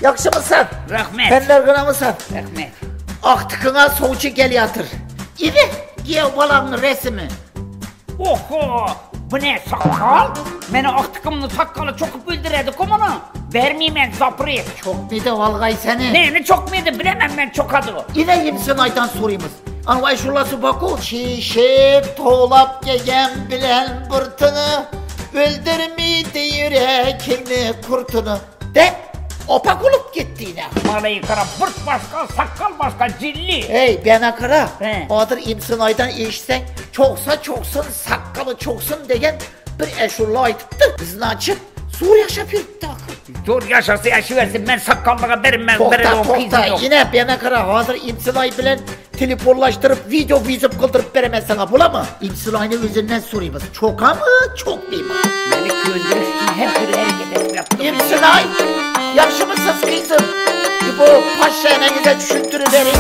Yakşı mısın? Rahmet. Penler kına mısın? Rahmet. Aktıkına soğuçu gel yatır. İyi giyev balanın resmi. Oho! Bu ne sakal? Mene aktıkımlı sakalı çok bildiredik ama vermeyeyim ben zaprı. Çok mıydı valgay seni? Ne çok muydu bilemem ben çok adı. Yine yimsin aydan soruyumuz. Anvay şurası baku. Şişip toğlap gegen bilen bırtını. Öldürmeydi yürekini kurtunu. De opak olup gitti yine. Malayı kara bırt başka sakal başka cilli. Hey ben akıra. He. Adır imsin aydan işsen çoksa çoksun sakalı çoksun degen bir eşurla aytıptı. Kızını açıp sur yaşap yürüttü akıl. Dur yaşası yaşıversin ben sakallığa verim ben. Tokta yine ben akıra hazır imsilay bilen telefonlaştırıp video kıldırıp veremez sana bula mı? İmsilayını özünden sorayım. Çoka mı çok mu? Beni öldürürsün her türlü hareket yaptım. İmsilay yakşı mısın kızım? Bu paşaya ne güzel düşündürüverin.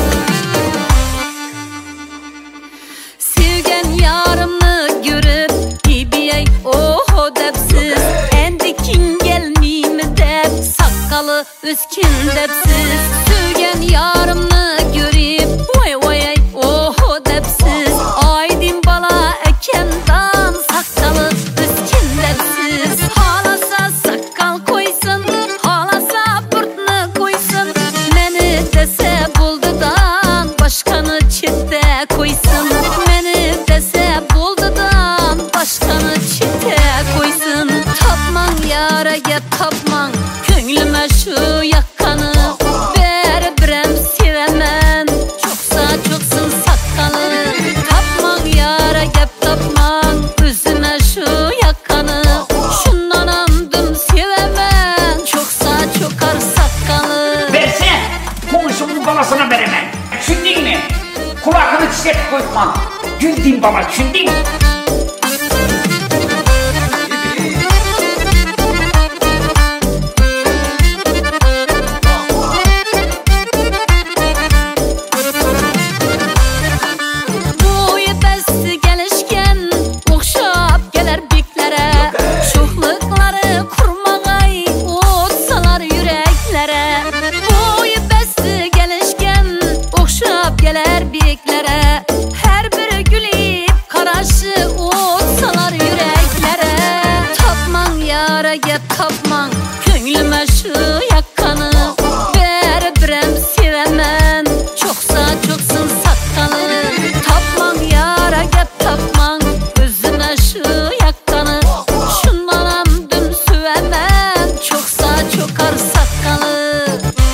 Sevgen yarımını görüp gibiyey oho depsiz endikin gelmeyimi dep sakalı üskin depsiz sevgen yarımını görüp vay vay oho depsiz aydin bala ekendan sakalı üskin depsiz halasa sakal koysun halasa bırtını koysun meni dese buldudan başkanı çitte koysun meni dese buldudan başkanı çitte koysun tapman yara gep tapman köngülüme şu yakkanı beri birem sevemen çoksa çoksun sakalı tapman yara gep tapman üzüme şu yakkanı şundan amdım sevemen çoksa çokar sakalı Versen konuşumun balasına veremem. Düşündün mü? Kulağını çiçek koyma. Güldün bana düşündün mü? Boyu bəsti gəlişkən oxşab gələr biklere şuhluqları kurmağay otsalar yüreklərə Boyu bəsti gəlişkən oxşab gələr biklere hər biri gülüb qaraşı otsalar yüreklərə Tapman yara gep tapman köngülümə şu yakkanı beri birem sevəmən çoksa çoksun sakalı tapman yara gep tapman özüne şu yakkanı şundan amdım süvemem çoksa çokar sakalı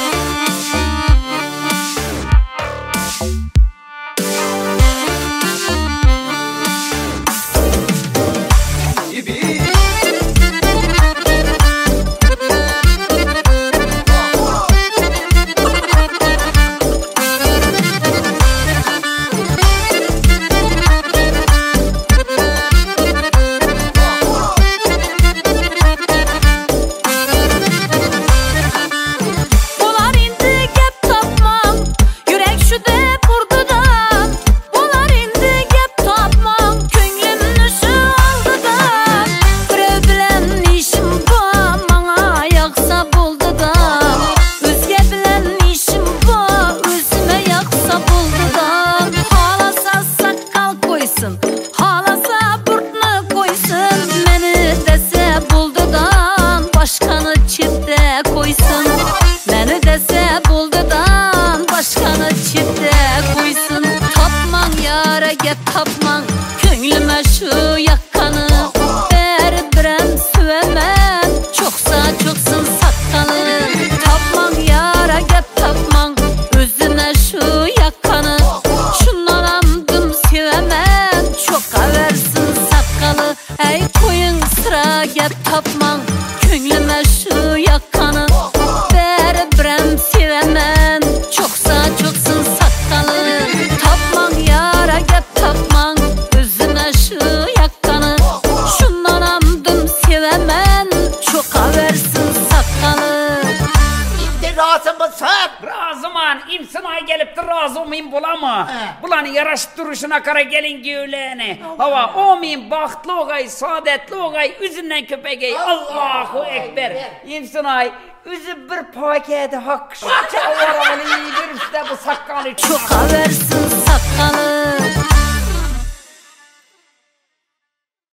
Olar indi gep tapmam yürek şu de burdudan Olar indi gep tapmam könglimni şu aldıdan Birev bilen işim var bana yaksa buldudan Özge bilen işim var özüme yaksa buldudan Halasa sakal koysun halasa burtunu koysun Meni dese buldudan başkanı çifte koysun Meni dese buldudan başkanı çifte koysun Tapman yara gep tapman köngülüme şu yakkanı beri birem süvemem çoksa çoksun sakalı Tapman yara gep tapman özüne şu yakkanı şundan amdım sevemem çok aversin sakalı Ey koyun sıra gep tapman köngülüme şu yakkanı beri birem sevemem çoksa çoksun sakalı Tapman yara gep tapman özüne şu yakkanı şundan amdım sevemem çok aversin sakalı İndi razı mısın? Razıman imsinay gelip de razı mı min bulama. He. Bulanı yaraşıp duruşuna kara gelin güğleni. Hava o min bahtlı oğay, saadetli oğay, üzünden köpeğey. Allahu Ekber. İmsunay, üzü bir paketi hak. Çavaralı bir üstte bu sakkalı. Çok habersin sakal